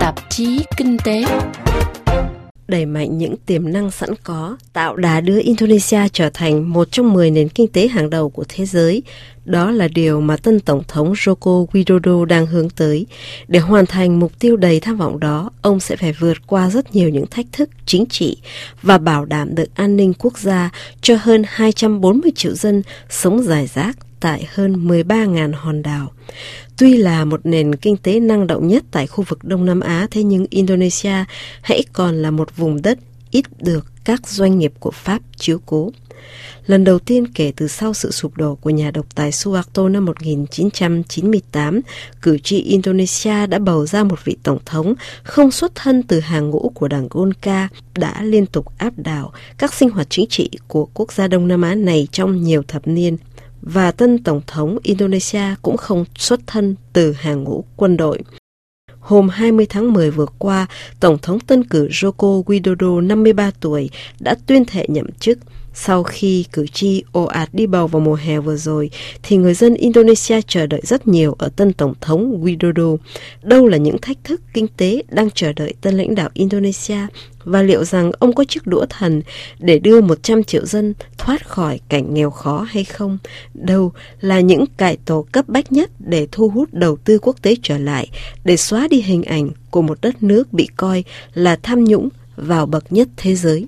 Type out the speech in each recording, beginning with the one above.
tạp chí kinh tế. Đẩy mạnh những tiềm năng sẵn có, tạo đà đưa Indonesia trở thành một trong 10 nền kinh tế hàng đầu của thế giới. Đó là điều mà tân Tổng thống Joko Widodo đang hướng tới. Để hoàn thành mục tiêu đầy tham vọng đó, ông sẽ phải vượt qua rất nhiều những thách thức chính trị và bảo đảm được an ninh quốc gia cho hơn 240 triệu dân sống rải rác tại hơn 13.000 hòn đảo. Tuy là một nền kinh tế năng động nhất tại khu vực Đông Nam Á, thế nhưng Indonesia hãy còn là một vùng đất ít được các doanh nghiệp của Pháp chiếu cố. Lần đầu tiên kể từ sau sự sụp đổ của nhà độc tài Suharto năm 1998, cử tri Indonesia đã bầu ra một vị tổng thống không xuất thân từ hàng ngũ của đảng Golkar đã liên tục áp đảo các sinh hoạt chính trị của quốc gia Đông Nam Á này trong nhiều thập niên. Và tân Tổng thống Indonesia cũng không xuất thân từ hàng ngũ quân đội. Hôm 20 tháng 10 vừa qua, Tổng thống tân cử Joko Widodo, 53 tuổi, đã tuyên thệ nhậm chức. Sau khi cử tri ồ ạt đi bầu vào mùa hè vừa rồi, thì người dân Indonesia chờ đợi rất nhiều ở tân Tổng thống Widodo. Đâu là những thách thức kinh tế đang chờ đợi tân lãnh đạo Indonesia? Và liệu rằng ông có chiếc đũa thần để đưa 100 triệu dân thoát khỏi cảnh nghèo khó hay không? Đâu là những cải tổ cấp bách nhất để thu hút đầu tư quốc tế trở lại, để xóa đi hình ảnh của một đất nước bị coi là tham nhũng vào bậc nhất thế giới?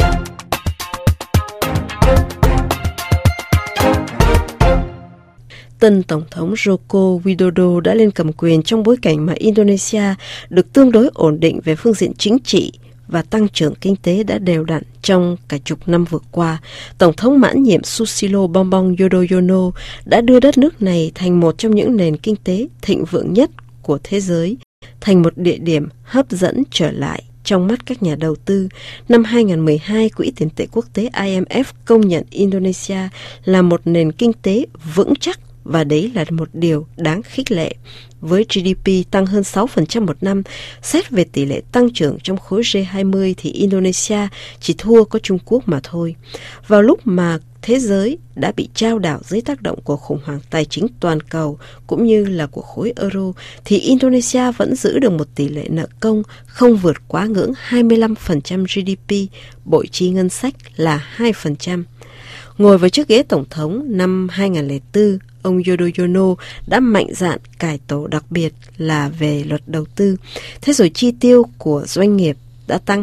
Tân Tổng thống Joko Widodo đã lên cầm quyền trong bối cảnh mà Indonesia được tương đối ổn định về phương diện chính trị và tăng trưởng kinh tế đã đều đặn trong cả chục năm vừa qua. Tổng thống mãn nhiệm Susilo Bambang Yudhoyono đã đưa đất nước này thành một trong những nền kinh tế thịnh vượng nhất của thế giới, thành một địa điểm hấp dẫn trở lại trong mắt các nhà đầu tư. Năm 2012, Quỹ tiền tệ quốc tế IMF công nhận Indonesia là một nền kinh tế vững chắc, và đấy là một điều đáng khích lệ. Với GDP tăng hơn 6% một năm, xét về tỷ lệ tăng trưởng trong khối G20 thì Indonesia chỉ thua có Trung Quốc mà thôi. Vào lúc mà thế giới đã bị chao đảo dưới tác động của khủng hoảng tài chính toàn cầu cũng như là của khối euro, thì Indonesia vẫn giữ được một tỷ lệ nợ công không vượt quá ngưỡng 25% GDP, bội chi ngân sách là 2%. Ngồi vào chiếc ghế tổng thống năm 2004, ông Yudhoyono đã mạnh dạn cải tổ đặc biệt là về luật đầu tư. Thế rồi chi tiêu của doanh nghiệp đã tăng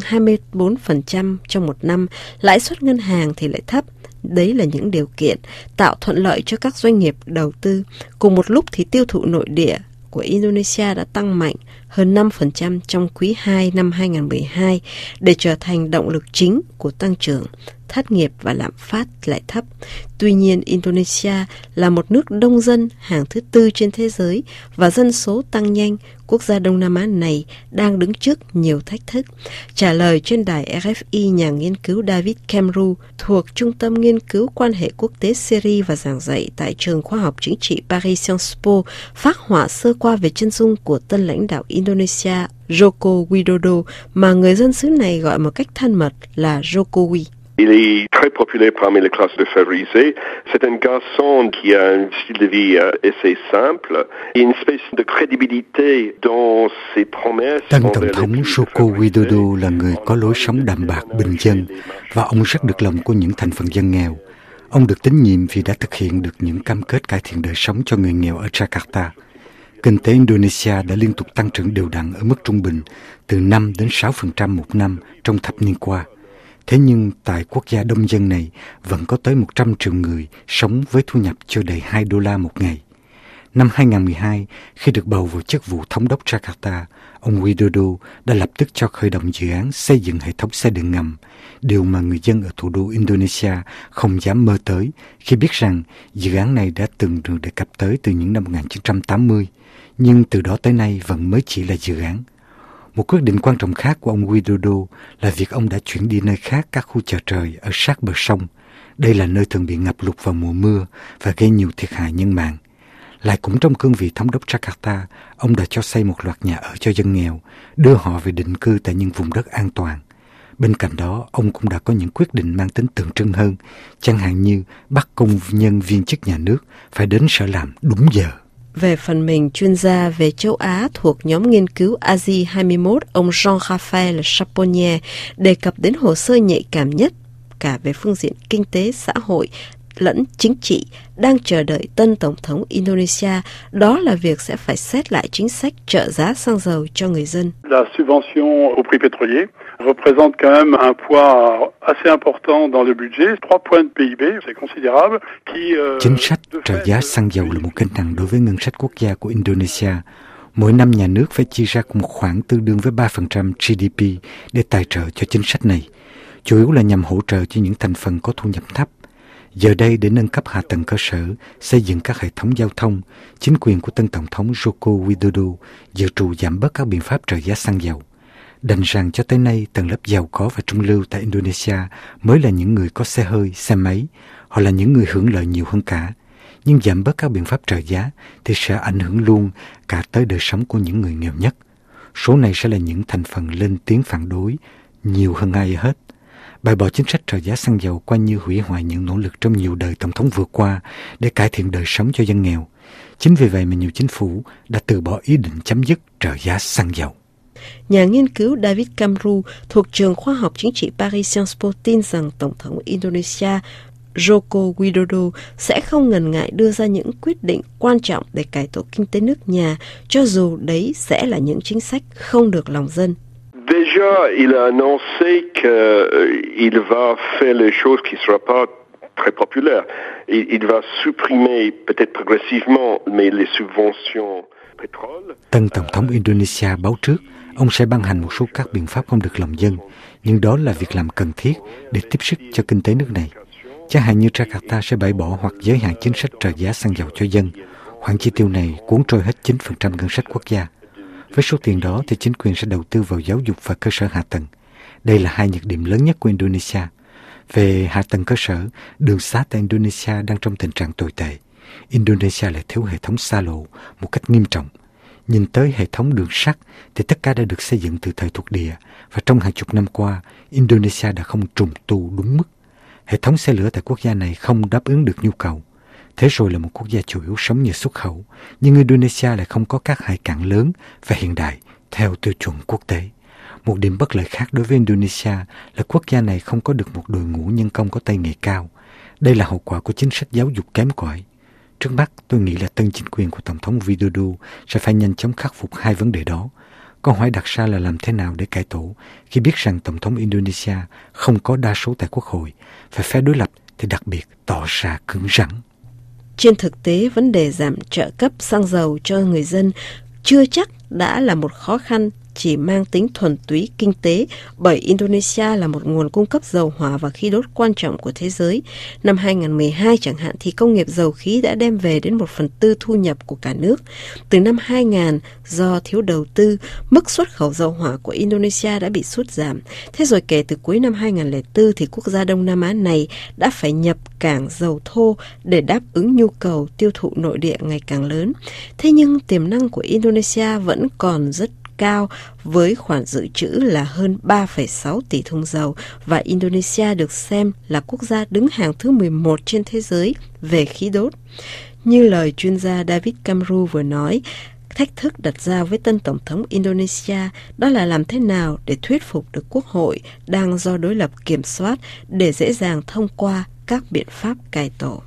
24% trong một năm, lãi suất ngân hàng thì lại thấp. Đấy là những điều kiện tạo thuận lợi cho các doanh nghiệp đầu tư. Cùng một lúc thì tiêu thụ nội địa của Indonesia đã tăng mạnh hơn 5% trong quý 2 năm 2012 để trở thành động lực chính của tăng trưởng. Thất nghiệp và lạm phát lại thấp. Tuy nhiên, Indonesia là một nước đông dân, hàng thứ tư trên thế giới và dân số tăng nhanh. Quốc gia Đông Nam Á này đang đứng trước nhiều thách thức. Trả lời trên đài RFI, nhà nghiên cứu David Kemru thuộc Trung tâm Nghiên cứu Quan hệ Quốc tế Syria và giảng dạy tại Trường Khoa học Chính trị Paris Sciences Po phác họa sơ qua về chân dung của tân lãnh đạo Indonesia Joko Widodo mà người dân xứ này gọi một cách thân mật là Jokowi. Il est très populaire parmi les classes défavorisées. C'est un garçon qui a un style de vie assez simple et une espèce de crédibilité dans ses promesses. Tân Tổng thống Joko Widodo là người có lối sống đạm bạc bình dân và ông rất được lòng của những thành phần dân nghèo. Ông được tín nhiệm vì đã thực hiện được những cam kết cải thiện đời sống cho người nghèo ở Jakarta. Kinh tế Indonesia đã liên tục tăng trưởng đều đặn ở mức trung bình từ 5 đến 6% một năm trong thập niên qua. Thế nhưng tại quốc gia đông dân này vẫn có tới 100 triệu người sống với thu nhập chưa đầy $2 một ngày. Năm 2012, khi được bầu vào chức vụ thống đốc Jakarta, ông Widodo đã lập tức cho khởi động dự án xây dựng hệ thống xe điện ngầm, điều mà người dân ở thủ đô Indonesia không dám mơ tới khi biết rằng dự án này đã từng được đề cập tới từ những năm 1980, nhưng từ đó tới nay vẫn mới chỉ là dự án. Một quyết định quan trọng khác của ông Widodo là việc ông đã chuyển đi nơi khác các khu chợ trời ở sát bờ sông. Đây là nơi thường bị ngập lụt vào mùa mưa và gây nhiều thiệt hại nhân mạng. Lại cũng trong cương vị thống đốc Jakarta, ông đã cho xây một loạt nhà ở cho dân nghèo, đưa họ về định cư tại những vùng đất an toàn. Bên cạnh đó, ông cũng đã có những quyết định mang tính tượng trưng hơn, chẳng hạn như bắt công nhân viên chức nhà nước phải đến sở làm đúng giờ. Về phần mình, chuyên gia về châu Á thuộc nhóm nghiên cứu ASI 21, ông Jean-Raphaël Chaponier đề cập đến hồ sơ nhạy cảm nhất cả về phương diện kinh tế, xã hội lẫn chính trị đang chờ đợi tân Tổng thống Indonesia, đó là việc sẽ phải xét lại chính sách trợ giá xăng dầu cho người dân. La subvention au prix pétrolier représente quand même un poids assez important dans le budget, 3 points de PIB, c'est considérable. Chính sách trợ giá xăng dầu là một gánh nặng đối với ngân sách quốc gia của Indonesia. Mỗi năm nhà nước phải chi ra một khoản tương đương với 3% GDP để tài trợ cho chính sách này, chủ yếu là nhằm hỗ trợ cho những thành phần có thu nhập thấp. Giờ đây, để nâng cấp hạ tầng cơ sở, xây dựng các hệ thống giao thông, chính quyền của tân Tổng thống Joko Widodo dự trù giảm bớt các biện pháp trợ giá xăng dầu. Đành rằng cho tới nay, tầng lớp giàu có và trung lưu tại Indonesia mới là những người có xe hơi, xe máy. Họ là những người hưởng lợi nhiều hơn cả. Nhưng giảm bớt các biện pháp trợ giá thì sẽ ảnh hưởng luôn cả tới đời sống của những người nghèo nhất. Số này sẽ là những thành phần lên tiếng phản đối nhiều hơn ai hết. Bãi bỏ chính sách trợ giá xăng dầu coi như hủy hoại những nỗ lực trong nhiều đời tổng thống vừa qua để cải thiện đời sống cho dân nghèo. Chính vì vậy mà nhiều chính phủ đã từ bỏ ý định chấm dứt trợ giá xăng dầu. Nhà nghiên cứu David Camru thuộc trường khoa học chính trị Paris Sciences Po tin rằng Tổng thống Indonesia Joko Widodo sẽ không ngần ngại đưa ra những quyết định quan trọng để cải tổ kinh tế nước nhà, cho dù đấy sẽ là những chính sách không được lòng dân. Déjà, il a annoncé qu'il va faire les choses qui ne seront pas très populaires. Il va supprimer peut-être progressivement mais les subventions pétrole. Tân Tổng thống Indonesia báo trước, ông sẽ ban hành một số các biện pháp không được lòng dân, nhưng đó là việc làm cần thiết để tiếp sức cho kinh tế nước này. Chẳng hạn như Jakarta sẽ bãi bỏ hoặc giới hạn chính sách trợ giá xăng dầu cho dân. Khoản chi tiêu này cuốn trôi hết 9% ngân sách quốc gia. Với số tiền đó thì chính quyền sẽ đầu tư vào giáo dục và cơ sở hạ tầng. Đây là hai nhược điểm lớn nhất của Indonesia. Về hạ tầng cơ sở, đường xá tại Indonesia đang trong tình trạng tồi tệ. Indonesia lại thiếu hệ thống xa lộ một cách nghiêm trọng. Nhìn tới hệ thống đường sắt thì tất cả đã được xây dựng từ thời thuộc địa và trong hàng chục năm qua, Indonesia đã không trùng tu đúng mức. Hệ thống xe lửa tại quốc gia này không đáp ứng được nhu cầu. Thế rồi là một quốc gia chủ yếu sống nhờ xuất khẩu, nhưng Indonesia lại không có các hải cảng lớn và hiện đại theo tiêu chuẩn quốc tế. Một điểm bất lợi khác đối với Indonesia là quốc gia này không có được một đội ngũ nhân công có tay nghề cao. Đây là hậu quả của chính sách giáo dục kém cỏi. Trước mắt, tôi nghĩ là tân chính quyền của Tổng thống Widodo sẽ phải nhanh chóng khắc phục hai vấn đề đó. Câu hỏi đặt ra là làm thế nào để cải tổ khi biết rằng Tổng thống Indonesia không có đa số tại quốc hội, và phe đối lập thì đặc biệt tỏ ra cứng rắn. Trên thực tế, vấn đề giảm trợ cấp xăng dầu cho người dân chưa chắc đã là một khó khăn chỉ mang tính thuần túy kinh tế, bởi Indonesia là một nguồn cung cấp dầu hỏa và khí đốt quan trọng của thế giới. Năm 2012 chẳng hạn thì công nghiệp dầu khí đã đem về đến 1/4 thu nhập của cả nước. Từ năm 2000, do thiếu đầu tư, mức xuất khẩu dầu hỏa của Indonesia đã bị sút giảm. Thế rồi kể từ cuối năm 2004 thì quốc gia Đông Nam Á này đã phải nhập cảng dầu thô để đáp ứng nhu cầu tiêu thụ nội địa ngày càng lớn. Thế nhưng tiềm năng của Indonesia vẫn còn rất cao với khoản dự trữ là hơn 3,6 tỷ thùng dầu, và Indonesia được xem là quốc gia đứng hàng thứ 11 trên thế giới về khí đốt. Như lời chuyên gia David Camru vừa nói, thách thức đặt ra với tân Tổng thống Indonesia đó là làm thế nào để thuyết phục được quốc hội đang do đối lập kiểm soát để dễ dàng thông qua các biện pháp cải tổ.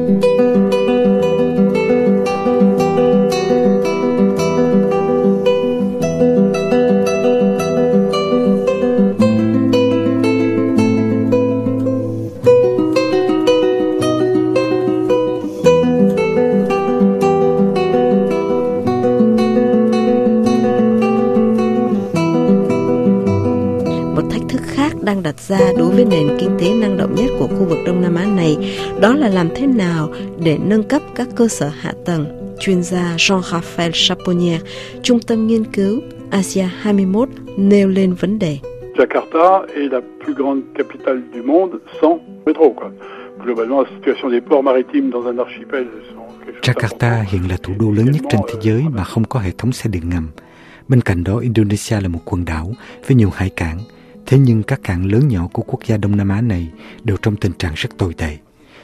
Đang đặt ra đối với nền kinh tế năng động nhất của khu vực Đông Nam Á này, đó là làm thế nào để nâng cấp các cơ sở hạ tầng. Chuyên gia Jean-Raphaël Chaponier, Trung tâm Nghiên cứu Asia 21 nêu lên vấn đề. Jakarta est la plus grande capitale du monde sans métro, quoi. Globalement, la situation des ports maritimes dans un archipel Jakarta hiện là thủ đô lớn nhất trên thế giới mà không có hệ thống xe điện ngầm. Bên cạnh đó, Indonesia là một quần đảo với nhiều hải cảng. Thế nhưng các cảng lớn nhỏ của quốc gia Đông Nam Á này đều trong tình trạng rất tồi tệ.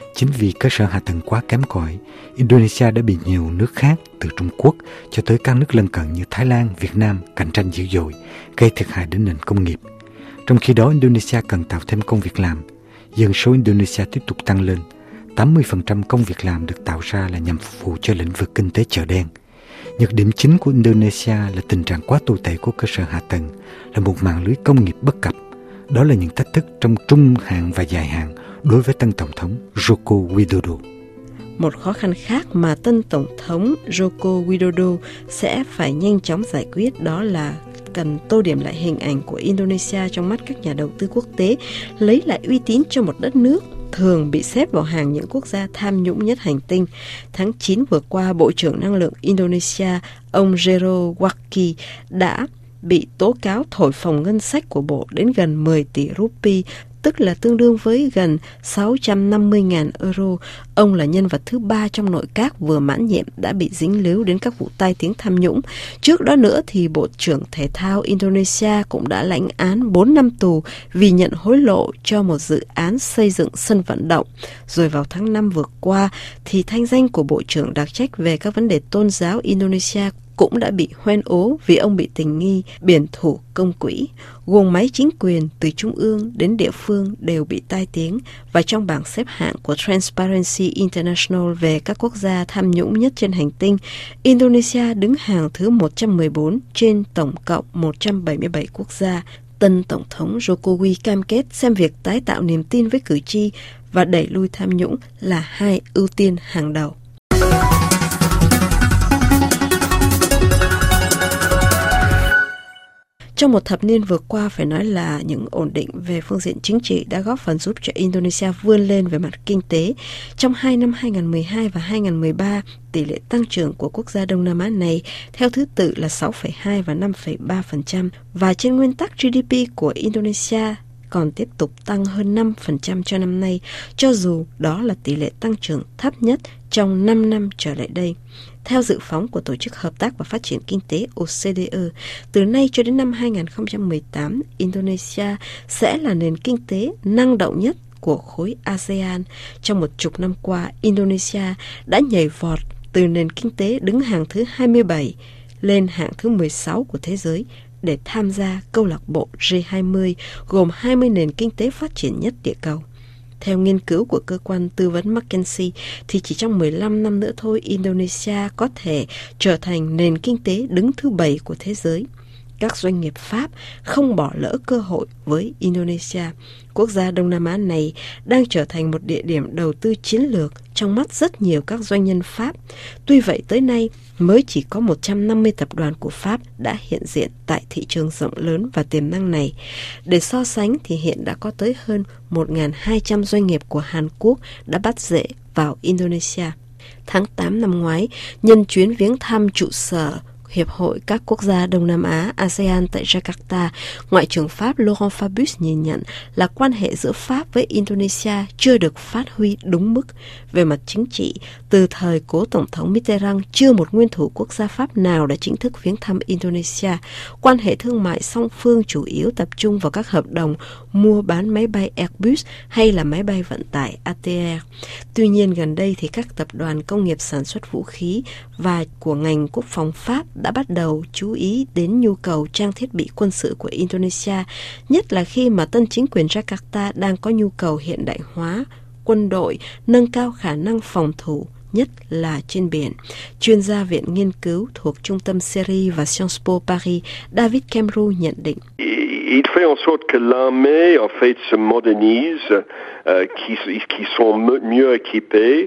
Chính vì cơ sở hạ tầng quá kém cỏi, Indonesia đã bị nhiều nước khác từ Trung Quốc cho tới các nước lân cận như Thái Lan, Việt Nam cạnh tranh dữ dội, gây thiệt hại đến nền công nghiệp. Trong khi đó, Indonesia cần tạo thêm công việc làm. Dân số Indonesia tiếp tục tăng lên. 80% công việc làm được tạo ra là nhằm phục vụ cho lĩnh vực kinh tế chợ đen. Nhược điểm chính của Indonesia là tình trạng quá tồi tệ của cơ sở hạ tầng, là một mạng lưới công nghiệp bất cập. Đó là những thách thức trong trung hạn và dài hạn đối với tân Tổng thống Joko Widodo. Một khó khăn khác mà tân Tổng thống Joko Widodo sẽ phải nhanh chóng giải quyết đó là cần tô điểm lại hình ảnh của Indonesia trong mắt các nhà đầu tư quốc tế, lấy lại uy tín cho một đất nước thường bị xếp vào hàng những quốc gia tham nhũng nhất hành tinh. Tháng 9 vừa qua, Bộ trưởng Năng lượng Indonesia, ông Jero Waki đã bị tố cáo thổi phồng ngân sách của Bộ đến gần 10 tỷ rupee, tức là tương đương với gần 650.000 euro. Ông là nhân vật thứ 3 trong nội các vừa mãn nhiệm đã bị dính líu đến các vụ tai tiếng tham nhũng. Trước đó nữa thì Bộ trưởng Thể thao Indonesia cũng đã lãnh án 4 năm tù vì nhận hối lộ cho một dự án xây dựng sân vận động. Rồi vào tháng 5 vừa qua thì thanh danh của Bộ trưởng đặc trách về các vấn đề tôn giáo Indonesia cũng đã bị hoen ố vì ông bị tình nghi biển thủ công quỹ. Guồng máy chính quyền từ trung ương đến địa phương đều bị tai tiếng, và trong bảng xếp hạng của Transparency International về các quốc gia tham nhũng nhất trên hành tinh, Indonesia đứng hàng thứ 114 trên tổng cộng 177 quốc gia. Tân Tổng thống Jokowi cam kết xem việc tái tạo niềm tin với cử tri và đẩy lui tham nhũng là hai ưu tiên hàng đầu. Trong một thập niên vừa qua, phải nói là những ổn định về phương diện chính trị đã góp phần giúp cho Indonesia vươn lên về mặt kinh tế. Trong 2 năm 2012 và 2013, tỷ lệ tăng trưởng của quốc gia Đông Nam Á này theo thứ tự là 6,2 và 5,3%, và trên nguyên tắc GDP của Indonesia còn tiếp tục tăng hơn 5% cho năm nay, cho dù đó là tỷ lệ tăng trưởng thấp nhất trong 5 năm trở lại đây. Theo dự phóng của Tổ chức Hợp tác và Phát triển Kinh tế OCDE, từ nay cho đến năm 2018, Indonesia sẽ là nền kinh tế năng động nhất của khối ASEAN. Trong một chục năm qua, Indonesia đã nhảy vọt từ nền kinh tế đứng hàng thứ 27 lên hạng thứ 16 của thế giới để tham gia câu lạc bộ G20 gồm 20 nền kinh tế phát triển nhất địa cầu. Theo nghiên cứu của cơ quan tư vấn McKinsey, thì chỉ trong 15 năm nữa thôi, Indonesia có thể trở thành nền kinh tế đứng thứ 7 của thế giới. Các doanh nghiệp Pháp không bỏ lỡ cơ hội với Indonesia. Quốc gia Đông Nam Á này đang trở thành một địa điểm đầu tư chiến lược trong mắt rất nhiều các doanh nhân Pháp. Tuy vậy, tới nay mới chỉ có 150 tập đoàn của Pháp đã hiện diện tại thị trường rộng lớn và tiềm năng này. Để so sánh thì hiện đã có tới hơn 1.200 doanh nghiệp của Hàn Quốc đã bắt rễ vào Indonesia. Tháng 8 năm ngoái, nhân chuyến viếng thăm trụ sở Hiệp hội các quốc gia Đông Nam Á ASEAN tại Jakarta, Ngoại trưởng Pháp Laurent Fabius nhìn nhận là quan hệ giữa Pháp với Indonesia chưa được phát huy đúng mức. Về mặt chính trị, từ thời cố Tổng thống Mitterrand, chưa một nguyên thủ quốc gia Pháp nào đã chính thức viếng thăm Indonesia. Quan hệ thương mại song phương chủ yếu tập trung vào các hợp đồng mua bán máy bay Airbus hay là máy bay vận tải ATR. Tuy nhiên, gần đây thì các tập đoàn công nghiệp sản xuất vũ khí và của ngành quốc phòng Pháp đã bắt đầu chú ý đến nhu cầu trang thiết bị quân sự của Indonesia, nhất là khi mà tân chính quyền Jakarta đang có nhu cầu hiện đại hóa quân đội, nâng cao khả năng phòng thủ, nhất là trên biển. Chuyên gia Viện Nghiên cứu thuộc Trung tâm Syrie và Sciences Po Paris, David Kemru nhận định. Il fait en sorte que l'armée, en fait, se modernise, qui sont mieux équipés.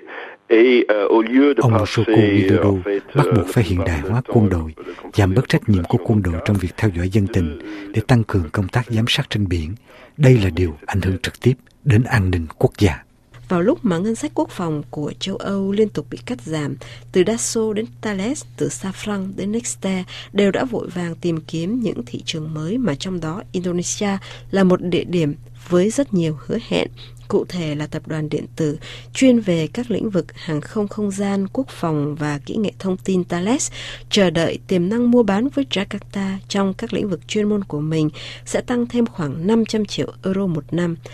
Ông Joko Widodo bắt buộc phải hiện đại hóa quân đội, giảm bớt trách nhiệm của quân đội trong việc theo dõi dân tình để tăng cường công tác giám sát trên biển. Đây là điều ảnh hưởng trực tiếp đến an ninh quốc gia. Vào lúc mà ngân sách quốc phòng của châu Âu liên tục bị cắt giảm, từ Dassault đến Thales, từ Safran đến Nexter đều đã vội vàng tìm kiếm những thị trường mới, mà trong đó Indonesia là một địa điểm với rất nhiều hứa hẹn. Cụ thể là tập đoàn điện tử chuyên về các lĩnh vực hàng không không gian, quốc phòng và kỹ nghệ thông tin Thales chờ đợi tiềm năng mua bán với Jakarta trong các lĩnh vực chuyên môn của mình sẽ tăng thêm khoảng 500 triệu euro một năm.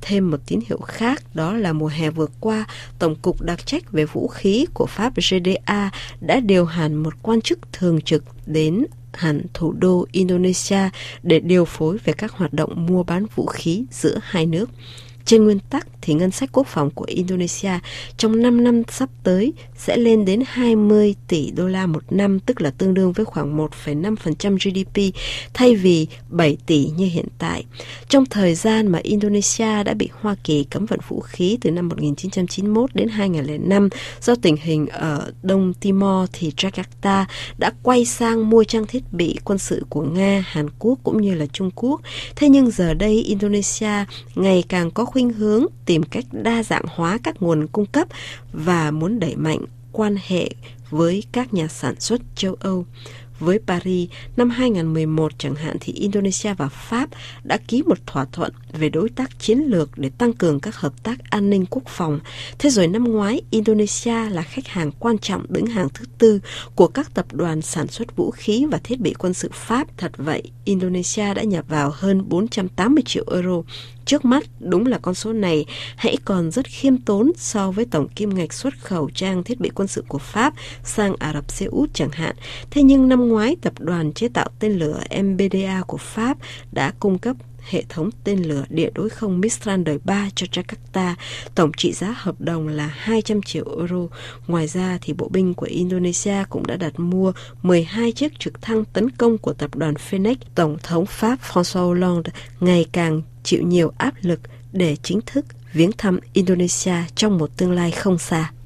Thêm một tín hiệu khác đó là mùa hè vừa qua, Tổng cục đặc trách về vũ khí của Pháp GDA đã điều hành một quan chức thường trực đến hẳn thủ đô Indonesia để điều phối về các hoạt động mua bán vũ khí giữa hai nước. Trên nguyên tắc thì ngân sách quốc phòng của Indonesia trong 5 năm sắp tới sẽ lên đến 20 tỷ đô la một năm, tức là tương đương với khoảng 1,5% GDP thay vì 7 tỷ như hiện tại. Trong thời gian mà Indonesia đã bị Hoa Kỳ cấm vận vũ khí từ năm 1991 đến 2005 do tình hình ở Đông Timor, thì Jakarta đã quay sang mua trang thiết bị quân sự của Nga, Hàn Quốc cũng như là Trung Quốc. Thế nhưng giờ đây Indonesia ngày càng có khuynh hướng tìm cách đa dạng hóa các nguồn cung cấp và muốn đẩy mạnh quan hệ với các nhà sản xuất châu Âu. Với Paris, năm 2011 chẳng hạn thì Indonesia và Pháp đã ký một thỏa thuận về đối tác chiến lược để tăng cường các hợp tác an ninh quốc phòng. Thế rồi năm ngoái, Indonesia là khách hàng quan trọng đứng hàng thứ tư của các tập đoàn sản xuất vũ khí và thiết bị quân sự Pháp. Thật vậy, Indonesia đã nhập vào hơn 480 triệu euro. Trước mắt, đúng là con số này hãy còn rất khiêm tốn so với tổng kim ngạch xuất khẩu trang thiết bị quân sự của Pháp sang Ả Rập Xê Út chẳng hạn. Thế nhưng năm ngoái, tập đoàn chế tạo tên lửa MBDA của Pháp đã cung cấp hệ thống tên lửa địa đối không Mistral đời 3 cho Jakarta. Tổng trị giá hợp đồng là 200 triệu euro. Ngoài ra thì bộ binh của Indonesia cũng đã đặt mua 12 chiếc trực thăng tấn công của tập đoàn Phoenix. Tổng thống Pháp François Hollande ngày càng chịu nhiều áp lực để chính thức viếng thăm Indonesia trong một tương lai không xa.